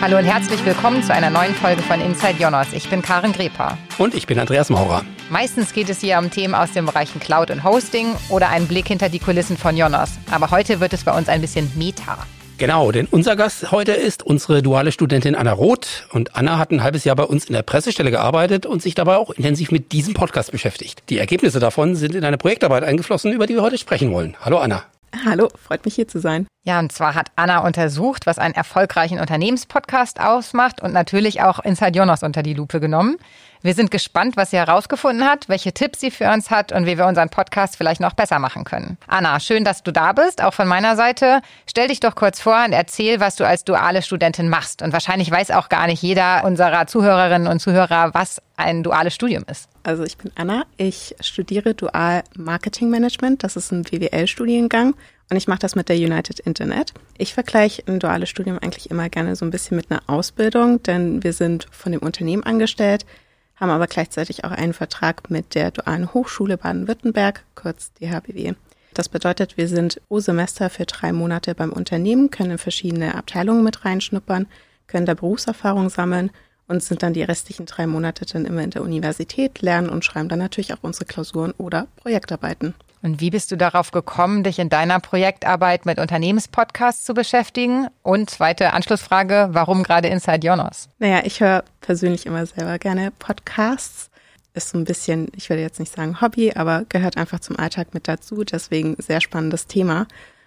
Hallo und herzlich willkommen zu einer neuen Folge von Inside Jonas. Ich bin Karin Greper. Und ich bin Andreas Maurer. Meistens geht es hier um Themen aus den Bereichen Cloud und Hosting oder einen Blick hinter die Kulissen von Jonas. Aber heute wird es bei uns ein bisschen Meta. Genau, denn unser Gast heute ist unsere duale Studentin Anna Roth. Und Anna hat ein halbes Jahr bei uns in der Pressestelle gearbeitet und sich dabei auch intensiv mit diesem Podcast beschäftigt. Die Ergebnisse davon sind in eine Projektarbeit eingeflossen, über die wir heute sprechen wollen. Hallo Anna. Hallo, freut mich hier zu sein. Ja, und zwar hat Anna untersucht, was einen erfolgreichen Unternehmenspodcast ausmacht und natürlich auch Inside Jonas unter die Lupe genommen. Wir sind gespannt, was sie herausgefunden hat, welche Tipps sie für uns hat und wie wir unseren Podcast vielleicht noch besser machen können. Anna, schön, dass du da bist, auch von meiner Seite. Stell dich doch kurz vor und erzähl, was du als duale Studentin machst. Und wahrscheinlich weiß auch gar nicht jeder unserer Zuhörerinnen und Zuhörer, was ein duales Studium ist. Also ich bin Anna, ich studiere Dual Marketing Management, das ist ein BWL-Studiengang und ich mache das mit der United Internet. Ich vergleiche ein duales Studium eigentlich immer gerne so ein bisschen mit einer Ausbildung, denn wir sind von dem Unternehmen angestellt, haben aber gleichzeitig auch einen Vertrag mit der Dualen Hochschule Baden-Württemberg, kurz DHBW. Das bedeutet, wir sind pro Semester für 3 Monate beim Unternehmen, können in verschiedene Abteilungen mit reinschnuppern, können da Berufserfahrung sammeln und sind dann die restlichen 3 Monate dann immer in der Universität, lernen und schreiben dann natürlich auch unsere Klausuren oder Projektarbeiten. Und wie bist du darauf gekommen, dich in deiner Projektarbeit mit Unternehmenspodcasts zu beschäftigen? Und zweite Anschlussfrage, warum gerade Inside Jonas? Naja, ich höre persönlich immer selber gerne Podcasts. Ist so ein bisschen, ich würde jetzt nicht sagen Hobby, aber gehört einfach zum Alltag mit dazu. Deswegen sehr spannendes Thema.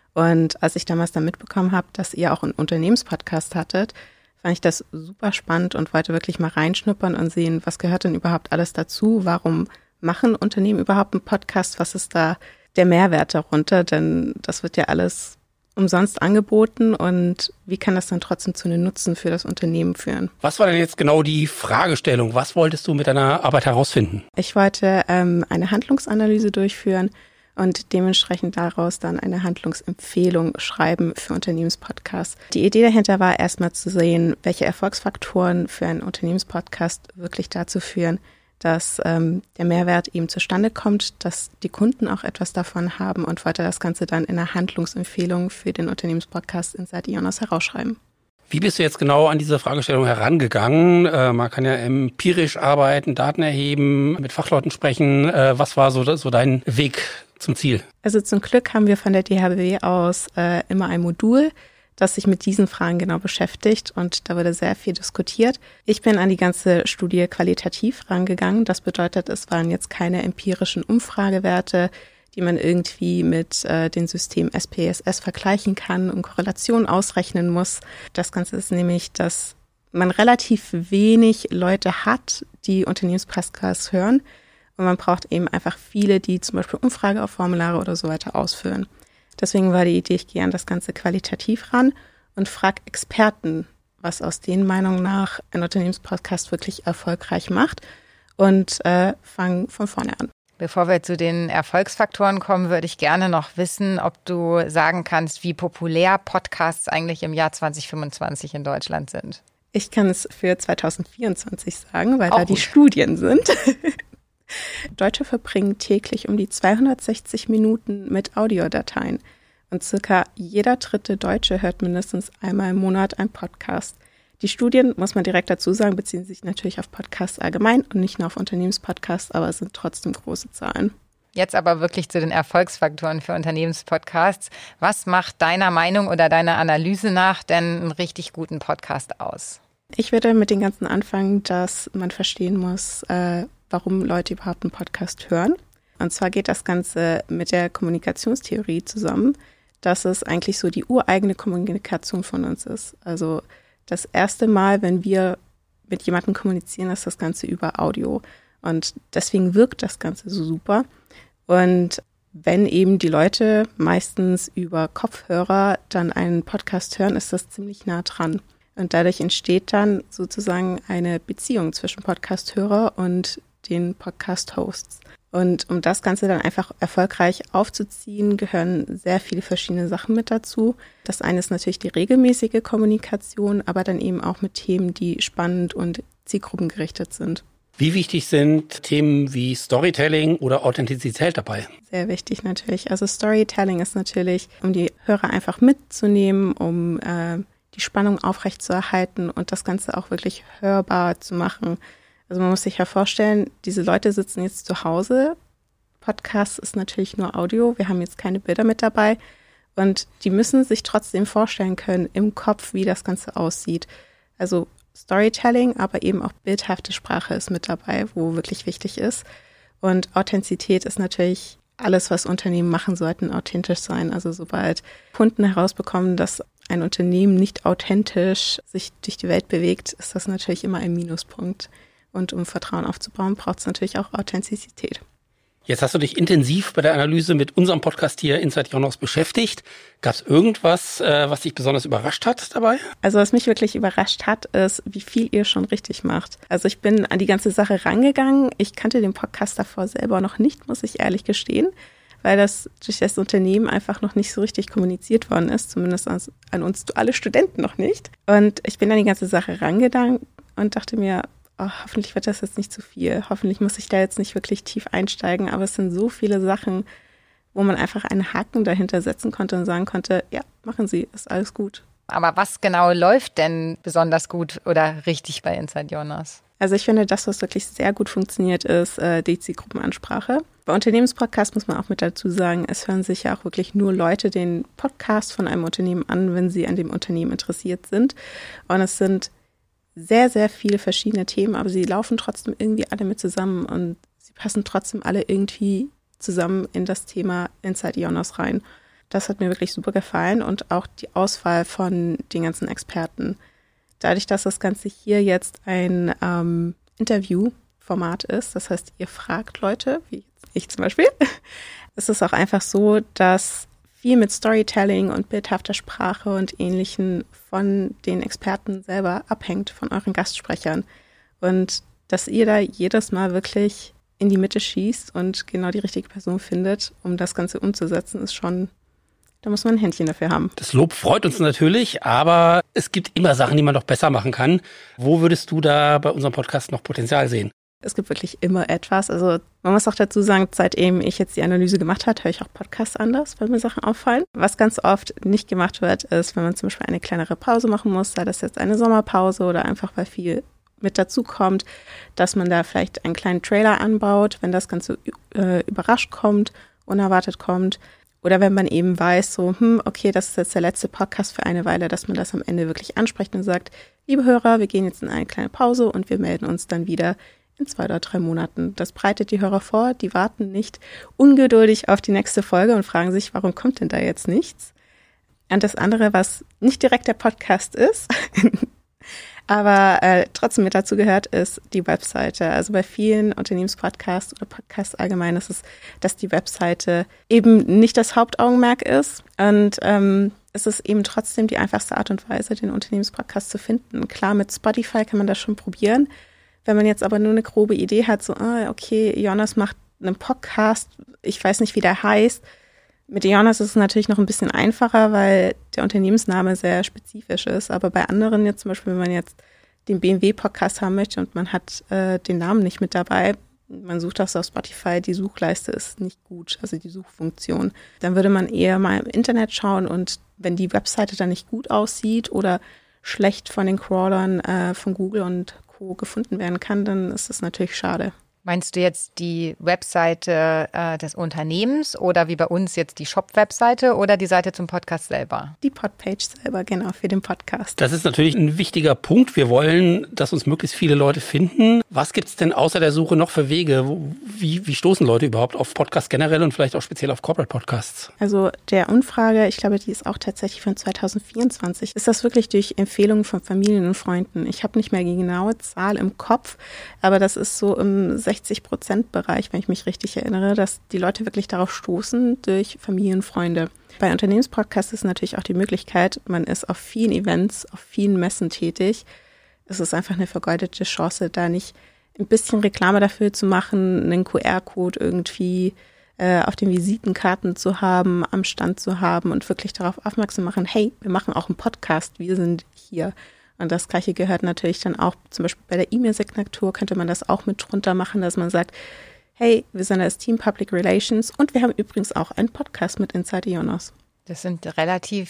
Und als ich damals dann mitbekommen habe, dass ihr auch einen Unternehmenspodcast hattet, fand ich das super spannend und wollte wirklich mal reinschnuppern und sehen, was gehört denn überhaupt alles dazu? Warum machen Unternehmen überhaupt einen Podcast? Was ist da der Mehrwert darunter? Denn das wird ja alles umsonst angeboten und wie kann das dann trotzdem zu einem Nutzen für das Unternehmen führen? Was war denn jetzt genau die Fragestellung? Was wolltest du mit deiner Arbeit herausfinden? Ich wollte eine Handlungsanalyse durchführen und dementsprechend daraus dann eine Handlungsempfehlung schreiben für Unternehmenspodcasts. Die Idee dahinter war erstmal zu sehen, welche Erfolgsfaktoren für einen Unternehmenspodcast wirklich dazu führen, dass der Mehrwert eben zustande kommt, dass die Kunden auch etwas davon haben und wollte das Ganze dann in einer Handlungsempfehlung für den Unternehmenspodcast Inside Jonas herausschreiben. Wie bist du jetzt genau an diese Fragestellung herangegangen? Man kann ja empirisch arbeiten, Daten erheben, mit Fachleuten sprechen. Was war so dein Weg zum Ziel? Also zum Glück haben wir von der DHBW aus immer ein Modul, das sich mit diesen Fragen genau beschäftigt und da wurde sehr viel diskutiert. Ich bin an die ganze Studie qualitativ rangegangen. Das bedeutet, es waren jetzt keine empirischen Umfragewerte, die man irgendwie mit den Systemen SPSS vergleichen kann und Korrelationen ausrechnen muss. Das Ganze ist nämlich, dass man relativ wenig Leute hat, die Unternehmenspodcasts hören und man braucht eben einfach viele, die zum Beispiel Umfrage auf Formulare oder so weiter ausfüllen. Deswegen war die Idee, ich gehe an das Ganze qualitativ ran und frage Experten, was aus denen Meinung nach ein Unternehmenspodcast wirklich erfolgreich macht und fange von vorne an. Bevor wir zu den Erfolgsfaktoren kommen, würde ich gerne noch wissen, ob du sagen kannst, wie populär Podcasts eigentlich im Jahr 2025 in Deutschland sind. Ich kann es für 2024 sagen, weil auch da die Studien sind. Deutsche verbringen täglich um die 260 Minuten mit Audiodateien und circa jeder 3. Deutsche hört mindestens einmal im Monat einen Podcast. Die Studien, muss man direkt dazu sagen, beziehen sich natürlich auf Podcasts allgemein und nicht nur auf Unternehmenspodcasts, aber es sind trotzdem große Zahlen. Jetzt aber wirklich zu den Erfolgsfaktoren für Unternehmenspodcasts. Was macht deiner Meinung oder deiner Analyse nach denn einen richtig guten Podcast aus? Ich würde mit den ganzen anfangen, dass man verstehen muss, warum Leute überhaupt einen Podcast hören. Und zwar geht das Ganze mit der Kommunikationstheorie zusammen, dass es eigentlich so die ureigene Kommunikation von uns ist. Also das erste Mal, wenn wir mit jemandem kommunizieren, ist das Ganze über Audio. Und deswegen wirkt das Ganze so super. Und wenn eben die Leute meistens über Kopfhörer dann einen Podcast hören, ist das ziemlich nah dran. Und dadurch entsteht dann sozusagen eine Beziehung zwischen Podcast-Hörer und den Podcast-Hosts. Und um das Ganze dann einfach erfolgreich aufzuziehen, gehören sehr viele verschiedene Sachen mit dazu. Das eine ist natürlich die regelmäßige Kommunikation, aber dann eben auch mit Themen, die spannend und zielgruppengerichtet sind. Wie wichtig sind Themen wie Storytelling oder Authentizität dabei? Sehr wichtig natürlich. Also Storytelling ist natürlich, um die Hörer einfach mitzunehmen, um die Spannung aufrechtzuerhalten und das Ganze auch wirklich hörbar zu machen. Also man muss sich ja vorstellen, diese Leute sitzen jetzt zu Hause. Podcast ist natürlich nur Audio. Wir haben jetzt keine Bilder mit dabei. Und die müssen sich trotzdem vorstellen können im Kopf, wie das Ganze aussieht. Also Storytelling, aber eben auch bildhafte Sprache ist mit dabei, wo wirklich wichtig ist. Und Authentizität ist natürlich alles, was Unternehmen machen sollten, authentisch sein. Also sobald Kunden herausbekommen, dass ein Unternehmen nicht authentisch sich durch die Welt bewegt, ist das natürlich immer ein Minuspunkt. Und um Vertrauen aufzubauen, braucht es natürlich auch Authentizität. Jetzt hast du dich intensiv bei der Analyse mit unserem Podcast hier Inside Jonas beschäftigt. Gab es irgendwas, was dich besonders überrascht hat dabei? Also was mich wirklich überrascht hat, ist, wie viel ihr schon richtig macht. Also ich bin an die ganze Sache rangegangen. Ich kannte den Podcast davor selber noch nicht, muss ich ehrlich gestehen, weil das durch das Unternehmen einfach noch nicht so richtig kommuniziert worden ist, zumindest an uns alle Studenten noch nicht. Und ich bin an die ganze Sache rangegangen und dachte mir, hoffentlich wird das jetzt nicht zu viel. Hoffentlich muss ich da jetzt nicht wirklich tief einsteigen. Aber es sind so viele Sachen, wo man einfach einen Haken dahinter setzen konnte und sagen konnte, ja, machen Sie, ist alles gut. Aber was genau läuft denn besonders gut oder richtig bei Inside Jonas? Also ich finde, das, was wirklich sehr gut funktioniert, ist die Zielgruppenansprache. Bei Unternehmenspodcasts muss man auch mit dazu sagen, es hören sich ja auch wirklich nur Leute den Podcast von einem Unternehmen an, wenn sie an dem Unternehmen interessiert sind. Und es sind sehr, sehr viele verschiedene Themen, aber sie laufen trotzdem irgendwie alle mit zusammen und sie passen trotzdem alle irgendwie zusammen in das Thema Inside Jonas rein. Das hat mir wirklich super gefallen und auch die Auswahl von den ganzen Experten. Dadurch, dass das Ganze hier jetzt ein Interviewformat ist, das heißt, ihr fragt Leute, wie ich zum Beispiel, ist es auch einfach so, dass viel mit Storytelling und bildhafter Sprache und Ähnlichem von den Experten selber abhängt, von euren Gastsprechern. Und dass ihr da jedes Mal wirklich in die Mitte schießt und genau die richtige Person findet, um das Ganze umzusetzen, ist schon, da muss man ein Händchen dafür haben. Das Lob freut uns natürlich, aber es gibt immer Sachen, die man noch besser machen kann. Wo würdest du da bei unserem Podcast noch Potenzial sehen? Es gibt wirklich immer etwas. Also man muss auch dazu sagen, seitdem ich jetzt die Analyse gemacht habe, höre ich auch Podcasts anders, weil mir Sachen auffallen. Was ganz oft nicht gemacht wird, ist, wenn man zum Beispiel eine kleinere Pause machen muss, sei das jetzt eine Sommerpause oder einfach weil viel mit dazu kommt, dass man da vielleicht einen kleinen Trailer anbaut, wenn das Ganze überrascht kommt, unerwartet kommt. Oder wenn man eben weiß, so, okay, das ist jetzt der letzte Podcast für eine Weile, dass man das am Ende wirklich anspricht und sagt, liebe Hörer, wir gehen jetzt in eine kleine Pause und wir melden uns dann wieder in 2 oder 3 Monaten. Das bereitet die Hörer vor, die warten nicht ungeduldig auf die nächste Folge und fragen sich, warum kommt denn da jetzt nichts? Und das andere, was nicht direkt der Podcast ist, aber trotzdem mit dazu gehört, ist die Webseite. Also bei vielen Unternehmenspodcasts oder Podcasts allgemein ist es, dass die Webseite eben nicht das Hauptaugenmerk ist und es ist eben trotzdem die einfachste Art und Weise, den Unternehmenspodcast zu finden. Klar, mit Spotify kann man das schon probieren. Wenn man jetzt aber nur eine grobe Idee hat, so, okay, Jonas macht einen Podcast, ich weiß nicht, wie der heißt. Mit Jonas ist es natürlich noch ein bisschen einfacher, weil der Unternehmensname sehr spezifisch ist. Aber bei anderen jetzt zum Beispiel, wenn man jetzt den BMW-Podcast haben möchte und man hat den Namen nicht mit dabei, man sucht das auf Spotify, die Suchleiste ist nicht gut, also die Suchfunktion. Dann würde man eher mal im Internet schauen und wenn die Webseite dann nicht gut aussieht oder schlecht von den Crawlern von Google und gefunden werden kann, dann ist das natürlich schade. Meinst du jetzt die Webseite des Unternehmens oder wie bei uns jetzt die Shop-Webseite oder die Seite zum Podcast selber? Die Podpage selber, genau, für den Podcast. Das ist natürlich ein wichtiger Punkt. Wir wollen, dass uns möglichst viele Leute finden. Was gibt es denn außer der Suche noch für Wege? Wie stoßen Leute überhaupt auf Podcasts generell und vielleicht auch speziell auf Corporate Podcasts? Also der Umfrage, ich glaube, die ist auch tatsächlich von 2024, ist das wirklich durch Empfehlungen von Familien und Freunden. Ich habe nicht mehr die genaue Zahl im Kopf, aber das ist so im 60%-Bereich, wenn ich mich richtig erinnere, dass die Leute wirklich darauf stoßen durch Familien und Freunde. Bei Unternehmenspodcasts ist natürlich auch die Möglichkeit, man ist auf vielen Events, auf vielen Messen tätig. Es ist einfach eine vergeudete Chance, da nicht ein bisschen Reklame dafür zu machen, einen QR-Code irgendwie auf den Visitenkarten zu haben, am Stand zu haben und wirklich darauf aufmerksam machen, hey, wir machen auch einen Podcast, wir sind hier. Und das Gleiche gehört natürlich dann auch, zum Beispiel bei der E-Mail-Signatur könnte man das auch mit drunter machen, dass man sagt, hey, wir sind das Team Public Relations und wir haben übrigens auch einen Podcast mit Inside Jonas. Das sind relativ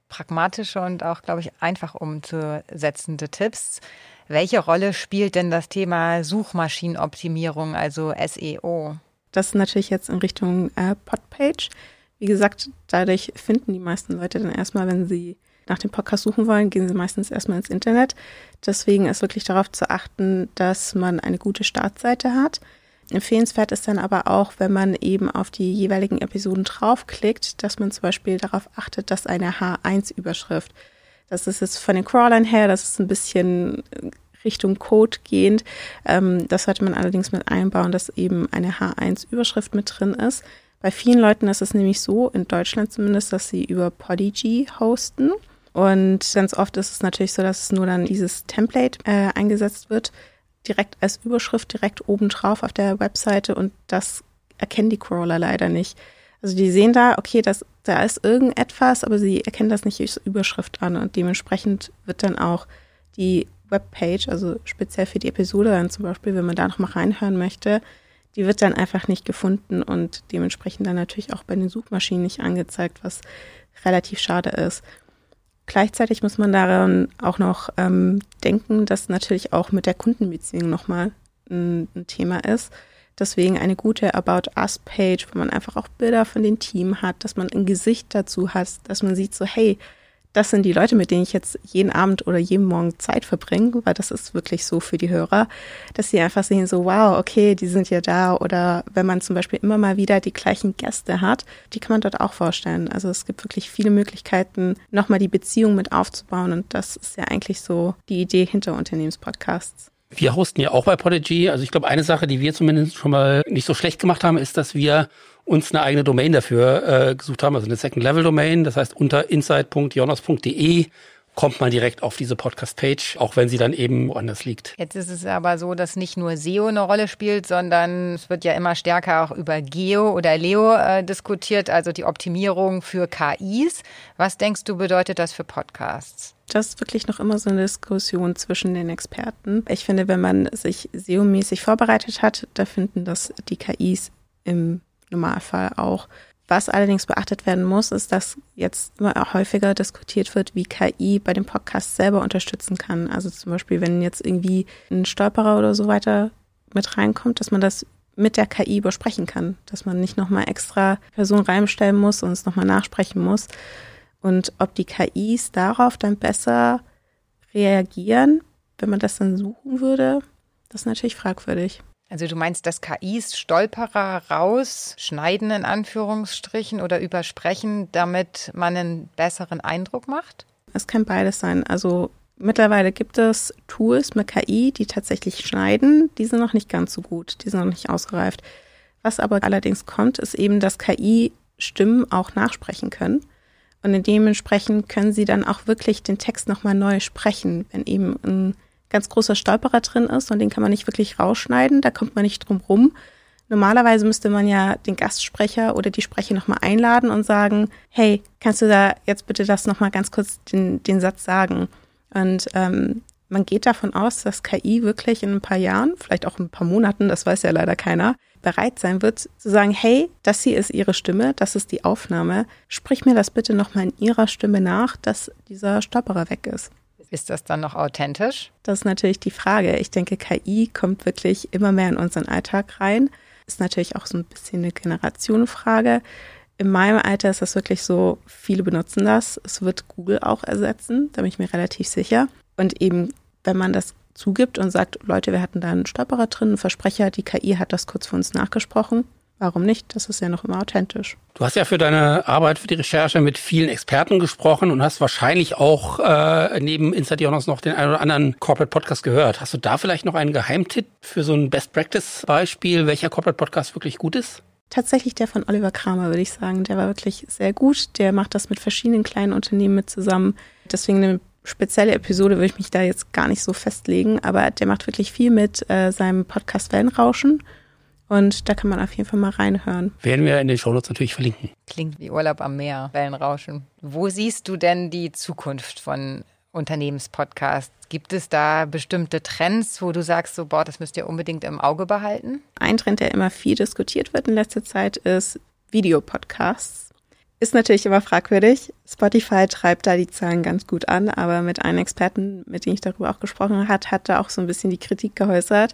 pragmatische und auch, glaube ich, einfach umzusetzende Tipps. Welche Rolle spielt denn das Thema Suchmaschinenoptimierung, also SEO? Das ist natürlich jetzt in Richtung Podpage. Wie gesagt, dadurch finden die meisten Leute dann erstmal, wenn sie nach dem Podcast suchen wollen, gehen sie meistens erstmal ins Internet. Deswegen ist wirklich darauf zu achten, dass man eine gute Startseite hat. Empfehlenswert ist dann aber auch, wenn man eben auf die jeweiligen Episoden draufklickt, dass man zum Beispiel darauf achtet, dass eine H1-Überschrift, das ist jetzt von den Crawlern her, das ist ein bisschen Richtung Code gehend. Das sollte man allerdings mit einbauen, dass eben eine H1-Überschrift mit drin ist. Bei vielen Leuten ist es nämlich so, in Deutschland zumindest, dass sie über Podigy hosten. Und ganz oft ist es natürlich so, dass es nur dann dieses Template eingesetzt wird, direkt als Überschrift, direkt oben drauf auf der Webseite, und das erkennen die Crawler leider nicht. Also die sehen da, okay, da ist irgendetwas, aber sie erkennen das nicht als Überschrift an, und dementsprechend wird dann auch die Webpage, also speziell für die Episode dann zum Beispiel, wenn man da noch mal reinhören möchte, die wird dann einfach nicht gefunden und dementsprechend dann natürlich auch bei den Suchmaschinen nicht angezeigt, was relativ schade ist. Gleichzeitig muss man daran auch noch denken, dass natürlich auch mit der Kundenbeziehung nochmal ein Thema ist. Deswegen eine gute About Us-Page, wo man einfach auch Bilder von dem Team hat, dass man ein Gesicht dazu hat, dass man sieht so, hey, das sind die Leute, mit denen ich jetzt jeden Abend oder jeden Morgen Zeit verbringe, weil das ist wirklich so für die Hörer, dass sie einfach sehen so, wow, okay, die sind ja da. Oder wenn man zum Beispiel immer mal wieder die gleichen Gäste hat, die kann man dort auch vorstellen. Also es gibt wirklich viele Möglichkeiten, nochmal die Beziehung mit aufzubauen, und das ist ja eigentlich so die Idee hinter Unternehmenspodcasts. Wir hosten ja auch bei Podigy. Also ich glaube, eine Sache, die wir zumindest schon mal nicht so schlecht gemacht haben, ist, dass wir uns eine eigene Domain dafür gesucht haben, also eine Second-Level-Domain. Das heißt, unter insight.jonas.de kommt man direkt auf diese Podcast-Page, auch wenn sie dann eben woanders liegt. Jetzt ist es aber so, dass nicht nur SEO eine Rolle spielt, sondern es wird ja immer stärker auch über Geo oder LEO diskutiert, also die Optimierung für KIs. Was denkst du, bedeutet das für Podcasts? Das ist wirklich noch immer so eine Diskussion zwischen den Experten. Ich finde, wenn man sich SEO-mäßig vorbereitet hat, da finden das die KIs im Normalfall auch. Was allerdings beachtet werden muss, ist, dass jetzt immer häufiger diskutiert wird, wie KI bei dem Podcast selber unterstützen kann. Also zum Beispiel, wenn jetzt irgendwie ein Stolperer oder so weiter mit reinkommt, dass man das mit der KI besprechen kann. Dass man nicht nochmal extra Person reinstellen muss und es nochmal nachsprechen muss. Und ob die KIs darauf dann besser reagieren, wenn man das dann suchen würde, das ist natürlich fragwürdig. Also du meinst, dass KIs Stolperer rausschneiden in Anführungsstrichen oder übersprechen, damit man einen besseren Eindruck macht? Es kann beides sein. Also mittlerweile gibt es Tools mit KI, die tatsächlich schneiden. Die sind noch nicht ganz so gut, die sind noch nicht ausgereift. Was aber allerdings kommt, ist eben, dass KI-Stimmen auch nachsprechen können. Und dementsprechend können sie dann auch wirklich den Text nochmal neu sprechen, wenn eben ein ganz großer Stolperer drin ist und den kann man nicht wirklich rausschneiden, da kommt man nicht drum rum. Normalerweise müsste man ja den Gastsprecher oder die Sprecher nochmal einladen und sagen, hey, kannst du da jetzt bitte das nochmal ganz kurz den Satz sagen? Und man geht davon aus, dass KI wirklich in ein paar Jahren, vielleicht auch in ein paar Monaten, das weiß ja leider keiner, bereit sein wird zu sagen, hey, das hier ist Ihre Stimme, das ist die Aufnahme, sprich mir das bitte nochmal in Ihrer Stimme nach, dass dieser Stolperer weg ist. Ist das dann noch authentisch? Das ist natürlich die Frage. Ich denke, KI kommt wirklich immer mehr in unseren Alltag rein. Ist natürlich auch so ein bisschen eine Generationenfrage. In meinem Alter ist das wirklich so, viele benutzen das. Es wird Google auch ersetzen, da bin ich mir relativ sicher. Und eben, wenn man das zugibt und sagt, Leute, wir hatten da einen Stolperer drin, einen Versprecher, die KI hat das kurz für uns nachgesprochen. Warum nicht? Das ist ja noch immer authentisch. Du hast ja für deine Arbeit, für die Recherche mit vielen Experten gesprochen und hast wahrscheinlich auch neben Inside Jonas noch den einen oder anderen Corporate Podcast gehört. Hast du da vielleicht noch einen Geheimtipp für so ein Best-Practice-Beispiel, welcher Corporate Podcast wirklich gut ist? Tatsächlich der von Oliver Kramer, würde ich sagen. Der war wirklich sehr gut. Der macht das mit verschiedenen kleinen Unternehmen mit zusammen. Deswegen eine spezielle Episode würde ich mich da jetzt gar nicht so festlegen. Aber der macht wirklich viel mit seinem Podcast Wellenrauschen. Und da kann man auf jeden Fall mal reinhören. Werden wir in den Shownotes natürlich verlinken. Klingt wie Urlaub am Meer, Wellenrauschen. Wo siehst du denn die Zukunft von Unternehmenspodcasts? Gibt es da bestimmte Trends, wo du sagst, so, boah, das müsst ihr unbedingt im Auge behalten? Ein Trend, der immer viel diskutiert wird in letzter Zeit, ist Videopodcasts. Ist natürlich immer fragwürdig. Spotify treibt da die Zahlen ganz gut an, aber mit einem Experten, mit dem ich darüber auch gesprochen habe, hat da auch so ein bisschen die Kritik geäußert.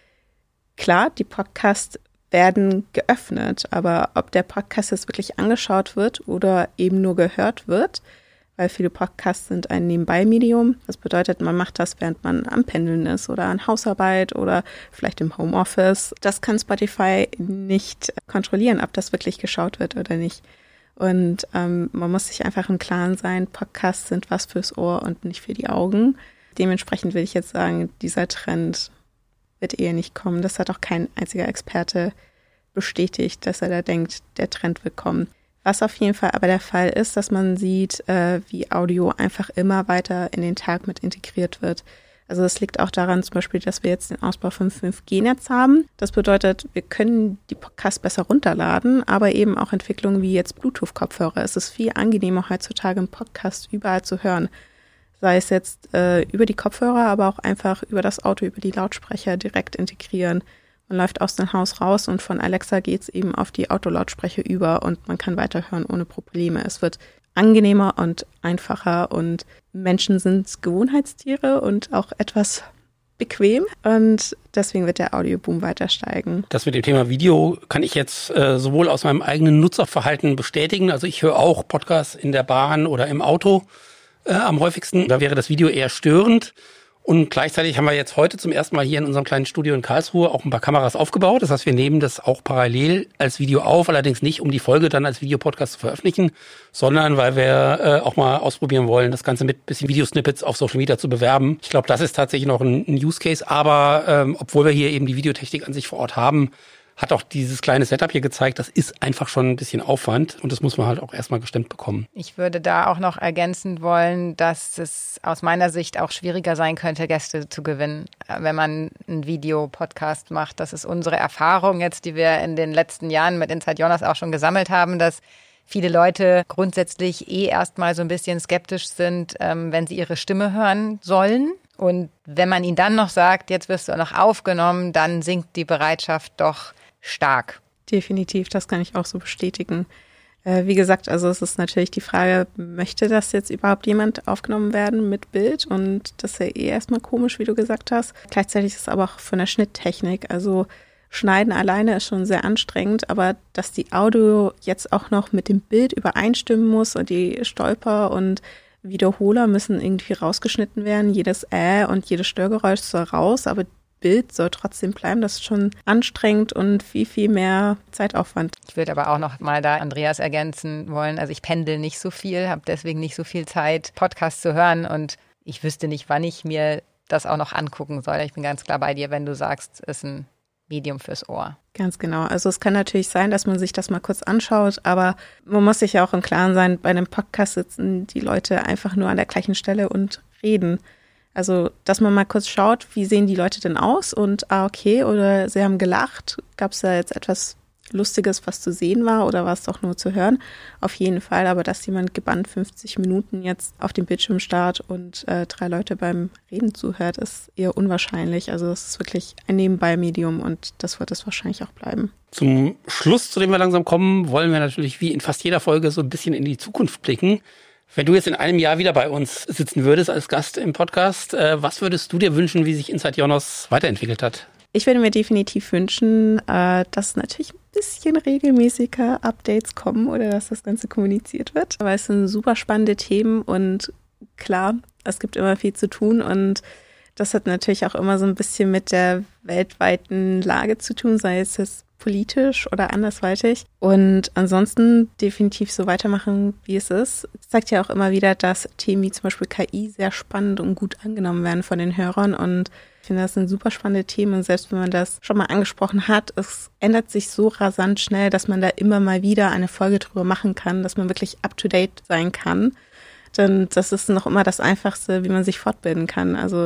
Klar, die Podcasts werden geöffnet, aber ob der Podcast jetzt wirklich angeschaut wird oder eben nur gehört wird, weil viele Podcasts sind ein Nebenbei-Medium. Das bedeutet, man macht das, während man am Pendeln ist oder an Hausarbeit oder vielleicht im Homeoffice. Das kann Spotify nicht kontrollieren, ob das wirklich geschaut wird oder nicht. Und man muss sich einfach im Klaren sein, Podcasts sind was fürs Ohr und nicht für die Augen. Dementsprechend will ich jetzt sagen, dieser Trend wird eher nicht kommen. Das hat auch kein einziger Experte bestätigt, dass er da denkt, der Trend wird kommen. Was auf jeden Fall aber der Fall ist, dass man sieht, wie Audio einfach immer weiter in den Tag mit integriert wird. Also das liegt auch daran zum Beispiel, dass wir jetzt den Ausbau von 5G-Netz haben. Das bedeutet, wir können die Podcasts besser runterladen, aber eben auch Entwicklungen wie jetzt Bluetooth-Kopfhörer. Es ist viel angenehmer heutzutage einen Podcast überall zu hören. Sei es jetzt über die Kopfhörer, aber auch einfach über das Auto, über die Lautsprecher direkt integrieren. Man läuft aus dem Haus raus und von Alexa geht's eben auf die Autolautsprecher über und man kann weiterhören ohne Probleme. Es wird angenehmer und einfacher und Menschen sind Gewohnheitstiere und auch etwas bequem und deswegen wird der Audioboom weiter steigen. Das mit dem Thema Video kann ich jetzt sowohl aus meinem eigenen Nutzerverhalten bestätigen. Also ich höre auch Podcasts in der Bahn oder im Auto am häufigsten. Da wäre das Video eher störend. Und gleichzeitig haben wir jetzt heute zum ersten Mal hier in unserem kleinen Studio in Karlsruhe auch ein paar Kameras aufgebaut. Das heißt, wir nehmen das auch parallel als Video auf, allerdings nicht, um die Folge dann als Videopodcast zu veröffentlichen, sondern weil wir auch mal ausprobieren wollen, das Ganze mit ein bisschen Videosnippets auf Social Media zu bewerben. Ich glaube, das ist tatsächlich noch ein Use Case, aber obwohl wir hier eben die Videotechnik an sich vor Ort haben, hat auch dieses kleine Setup hier gezeigt, das ist einfach schon ein bisschen Aufwand und das muss man halt auch erstmal gestemmt bekommen. Ich würde da auch noch ergänzend wollen, dass es aus meiner Sicht auch schwieriger sein könnte, Gäste zu gewinnen, wenn man einen Videopodcast macht. Das ist unsere Erfahrung jetzt, die wir in den letzten Jahren mit Inside Jonas auch schon gesammelt haben, dass viele Leute grundsätzlich erstmal so ein bisschen skeptisch sind, wenn sie ihre Stimme hören sollen. Und wenn man ihnen dann noch sagt, jetzt wirst du noch aufgenommen, dann sinkt die Bereitschaft doch stark. Definitiv, das kann ich auch so bestätigen. Wie gesagt, also es ist natürlich die Frage, möchte das jetzt überhaupt jemand aufgenommen werden mit Bild? Und das ist ja erstmal komisch, wie du gesagt hast. Gleichzeitig ist es aber auch von der Schnitttechnik, also Schneiden alleine ist schon sehr anstrengend, aber dass die Audio jetzt auch noch mit dem Bild übereinstimmen muss und die Stolper und Wiederholer müssen irgendwie rausgeschnitten werden, jedes und jedes Störgeräusch soll raus, aber Bild soll trotzdem bleiben. Das ist schon anstrengend und viel, viel mehr Zeitaufwand. Ich würde aber auch noch mal da Andreas ergänzen wollen. Also ich pendel nicht so viel, habe deswegen nicht so viel Zeit, Podcasts zu hören und ich wüsste nicht, wann ich mir das auch noch angucken soll. Ich bin ganz klar bei dir, wenn du sagst, es ist ein Medium fürs Ohr. Ganz genau. Also es kann natürlich sein, dass man sich das mal kurz anschaut, aber man muss sich ja auch im Klaren sein, bei einem Podcast sitzen die Leute einfach nur an der gleichen Stelle und reden. Also, dass man mal kurz schaut, wie sehen die Leute denn aus und okay, oder sie haben gelacht, gab es da jetzt etwas Lustiges, was zu sehen war oder war es doch nur zu hören? Auf jeden Fall, aber dass jemand gebannt 50 Minuten jetzt auf dem Bildschirm starrt und 3 Leute beim Reden zuhört, ist eher unwahrscheinlich. Also es ist wirklich ein Nebenbei-Medium und das wird es wahrscheinlich auch bleiben. Zum Schluss, zu dem wir langsam kommen, wollen wir natürlich wie in fast jeder Folge so ein bisschen in die Zukunft blicken. Wenn du jetzt in einem Jahr wieder bei uns sitzen würdest als Gast im Podcast, was würdest du dir wünschen, wie sich Inside Jonas weiterentwickelt hat? Ich würde mir definitiv wünschen, dass natürlich ein bisschen regelmäßiger Updates kommen oder dass das Ganze kommuniziert wird. Aber es sind super spannende Themen und klar, es gibt immer viel zu tun und das hat natürlich auch immer so ein bisschen mit der weltweiten Lage zu tun, sei es jetzt politisch oder andersweitig. Und ansonsten definitiv so weitermachen, wie es ist. Es zeigt ja auch immer wieder, dass Themen wie zum Beispiel KI sehr spannend und gut angenommen werden von den Hörern. Und ich finde, das sind super spannende Themen. Und selbst wenn man das schon mal angesprochen hat, es ändert sich so rasant schnell, dass man da immer mal wieder eine Folge drüber machen kann, dass man wirklich up-to-date sein kann. Denn das ist noch immer das Einfachste, wie man sich fortbilden kann. Also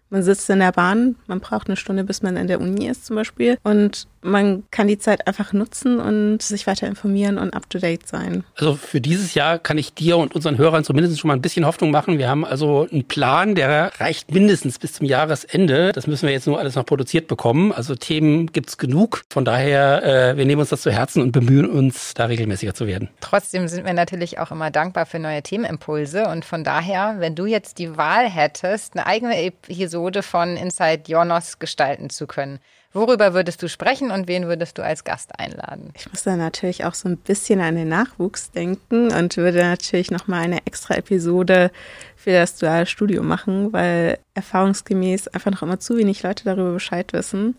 Man sitzt in der Bahn, man braucht eine Stunde, bis man in der Uni ist zum Beispiel. Und man kann die Zeit einfach nutzen und sich weiter informieren und up-to-date sein. Also für dieses Jahr kann ich dir und unseren Hörern zumindest schon mal ein bisschen Hoffnung machen. Wir haben also einen Plan, der reicht mindestens bis zum Jahresende. Das müssen wir jetzt nur alles noch produziert bekommen. Also Themen gibt's genug. Von daher, wir nehmen uns das zu Herzen und bemühen uns, da regelmäßiger zu werden. Trotzdem sind wir natürlich auch immer dankbar für neue Themenimpulse. Und von daher, wenn du jetzt die Wahl hättest, eine eigene Episode von Inside Ionos gestalten zu können, worüber würdest du sprechen und wen würdest du als Gast einladen? Ich muss da natürlich auch so ein bisschen an den Nachwuchs denken und würde natürlich nochmal eine extra Episode für das duale Studium machen, weil erfahrungsgemäß einfach noch immer zu wenig Leute darüber Bescheid wissen.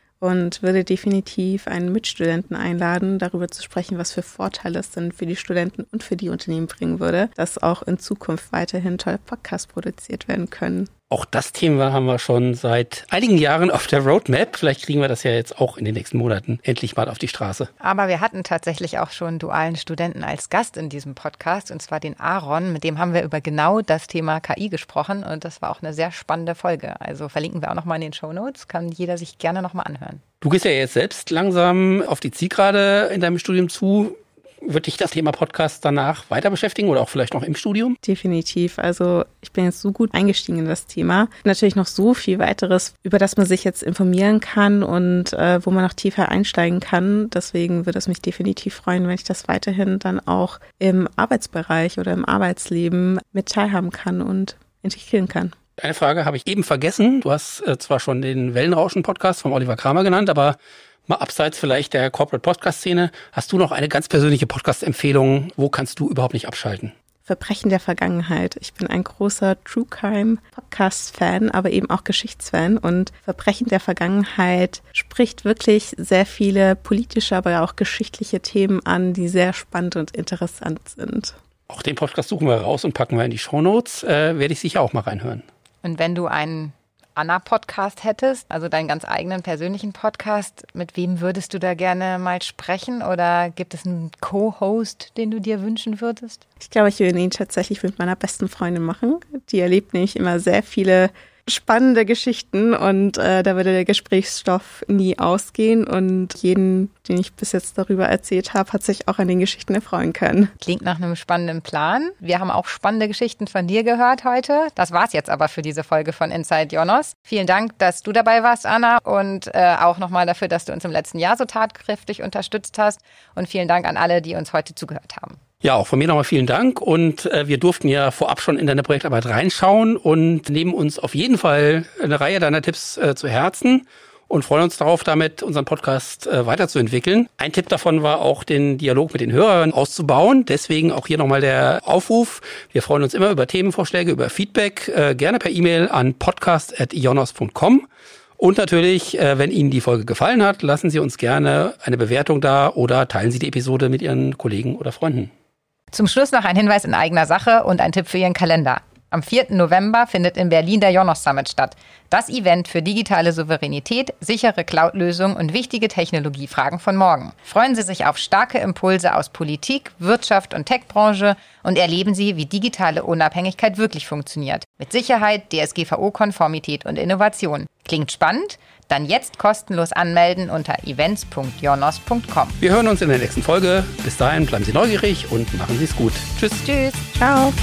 Und würde definitiv einen Mitstudenten einladen, darüber zu sprechen, was für Vorteile es denn für die Studenten und für die Unternehmen bringen würde, dass auch in Zukunft weiterhin tolle Podcasts produziert werden können. Auch das Thema haben wir schon seit einigen Jahren auf der Roadmap. Vielleicht kriegen wir das ja jetzt auch in den nächsten Monaten endlich mal auf die Straße. Aber wir hatten tatsächlich auch schon dualen Studenten als Gast in diesem Podcast, und zwar den Aaron. Mit dem haben wir über genau das Thema KI gesprochen und das war auch eine sehr spannende Folge. Also verlinken wir auch nochmal in den Shownotes, kann jeder sich gerne nochmal anhören. Du gehst ja jetzt selbst langsam auf die Zielgerade in deinem Studium zu. Wird dich das Thema Podcast danach weiter beschäftigen oder auch vielleicht noch im Studium? Definitiv. Also ich bin jetzt so gut eingestiegen in das Thema. Natürlich noch so viel weiteres, über das man sich jetzt informieren kann und wo man noch tiefer einsteigen kann. Deswegen würde es mich definitiv freuen, wenn ich das weiterhin dann auch im Arbeitsbereich oder im Arbeitsleben mit teilhaben kann und integrieren kann. Eine Frage habe ich eben vergessen. Du hast zwar schon den Wellenrauschen-Podcast von Oliver Kramer genannt, aber mal abseits vielleicht der Corporate-Podcast-Szene, hast du noch eine ganz persönliche Podcast-Empfehlung? Wo kannst du überhaupt nicht abschalten? Verbrechen der Vergangenheit. Ich bin ein großer True Crime Podcast-Fan, aber eben auch Geschichtsfan. Und Verbrechen der Vergangenheit spricht wirklich sehr viele politische, aber auch geschichtliche Themen an, die sehr spannend und interessant sind. Auch den Podcast suchen wir raus und packen wir in die Shownotes. Werde ich sicher auch mal reinhören. Und wenn du einen Anna-Podcast hättest, also deinen ganz eigenen persönlichen Podcast, mit wem würdest du da gerne mal sprechen oder gibt es einen Co-Host, den du dir wünschen würdest? Ich glaube, ich würde ihn tatsächlich mit meiner besten Freundin machen. Die erlebt nämlich immer sehr viele spannende Geschichten und da würde der Gesprächsstoff nie ausgehen und jeden, den ich bis jetzt darüber erzählt habe, hat sich auch an den Geschichten erfreuen können. Klingt nach einem spannenden Plan. Wir haben auch spannende Geschichten von dir gehört heute. Das war's jetzt aber für diese Folge von Inside Ionos. Vielen Dank, dass du dabei warst, Anna, und auch nochmal dafür, dass du uns im letzten Jahr so tatkräftig unterstützt hast, und vielen Dank an alle, die uns heute zugehört haben. Ja, auch von mir nochmal vielen Dank und wir durften ja vorab schon in deine Projektarbeit reinschauen und nehmen uns auf jeden Fall eine Reihe deiner Tipps zu Herzen und freuen uns darauf, damit unseren Podcast weiterzuentwickeln. Ein Tipp davon war auch, den Dialog mit den Hörern auszubauen. Deswegen auch hier nochmal der Aufruf. Wir freuen uns immer über Themenvorschläge, über Feedback, gerne per E-Mail an podcast@ionos.com. Und natürlich, wenn Ihnen die Folge gefallen hat, lassen Sie uns gerne eine Bewertung da oder teilen Sie die Episode mit Ihren Kollegen oder Freunden. Zum Schluss noch ein Hinweis in eigener Sache und ein Tipp für Ihren Kalender. Am 4. November findet in Berlin der Ionos Summit statt. Das Event für digitale Souveränität, sichere Cloud-Lösungen und wichtige Technologiefragen von morgen. Freuen Sie sich auf starke Impulse aus Politik, Wirtschaft und Tech-Branche und erleben Sie, wie digitale Unabhängigkeit wirklich funktioniert. Mit Sicherheit, DSGVO-Konformität und Innovation. Klingt spannend? Dann jetzt kostenlos anmelden unter events.ionos.com. Wir hören uns in der nächsten Folge. Bis dahin bleiben Sie neugierig und machen Sie es gut. Tschüss. Tschüss. Ciao.